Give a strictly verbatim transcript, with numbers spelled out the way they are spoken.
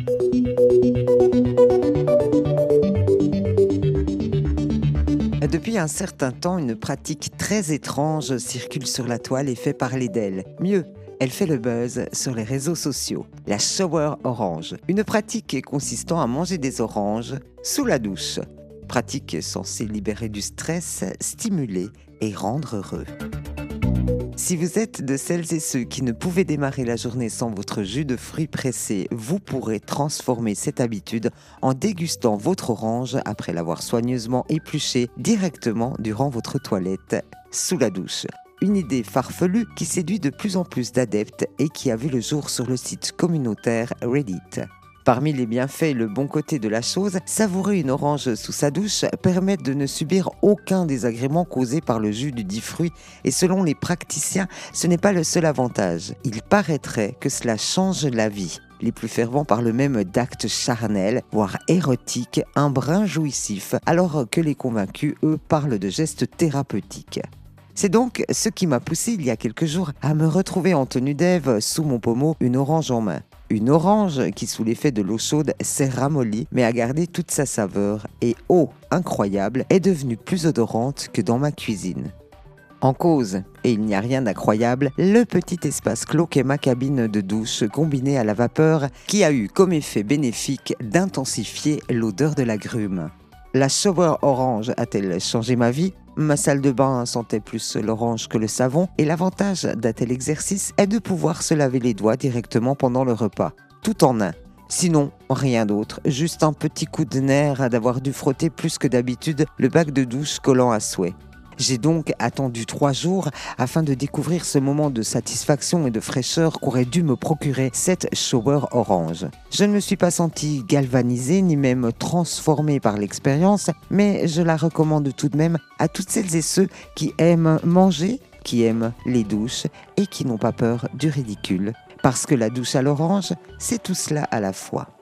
Depuis un certain temps, une pratique très étrange circule sur la toile et fait parler d'elle. Mieux, elle fait le buzz sur les réseaux sociaux. La shower orange, une pratique consistant à manger des oranges sous la douche. Pratique censée libérer du stress, stimuler et rendre heureux. Si vous êtes de celles et ceux qui ne pouvaient démarrer la journée sans votre jus de fruits pressé, vous pourrez transformer cette habitude en dégustant votre orange après l'avoir soigneusement épluchée directement durant votre toilette sous la douche. Une idée farfelue qui séduit de plus en plus d'adeptes et qui a vu le jour sur le site communautaire Reddit. Parmi les bienfaits et le bon côté de la chose, savourer une orange sous sa douche permet de ne subir aucun désagrément causé par le jus du dit fruit et selon les praticiens, ce n'est pas le seul avantage. Il paraîtrait que cela change la vie. Les plus fervents parlent même d'actes charnels, voire érotiques, un brin jouissif, alors que les convaincus, eux, parlent de gestes thérapeutiques. C'est donc ce qui m'a poussé il y a quelques jours à me retrouver en tenue d'Ève sous mon pommeau, une orange en main. Une orange qui, sous l'effet de l'eau chaude, s'est ramollie, mais a gardé toute sa saveur et, oh, incroyable, est devenue plus odorante que dans ma cuisine. En cause, et il n'y a rien d'incroyable, le petit espace clos qu'est ma cabine de douche combiné à la vapeur qui a eu comme effet bénéfique d'intensifier l'odeur de l'agrume. La shower orange a-t-elle changé ma vie ? Ma salle de bain sentait plus l'orange que le savon et l'avantage d'un tel exercice est de pouvoir se laver les doigts directement pendant le repas, tout en un. Sinon, rien d'autre, juste un petit coup de nerf d'avoir dû frotter plus que d'habitude le bac de douche collant à souhait. J'ai donc attendu trois jours afin de découvrir ce moment de satisfaction et de fraîcheur qu'aurait dû me procurer cette shower orange. Je ne me suis pas sentie galvanisée ni même transformée par l'expérience, mais je la recommande tout de même à toutes celles et ceux qui aiment manger, qui aiment les douches et qui n'ont pas peur du ridicule. Parce que la douche à l'orange, c'est tout cela à la fois.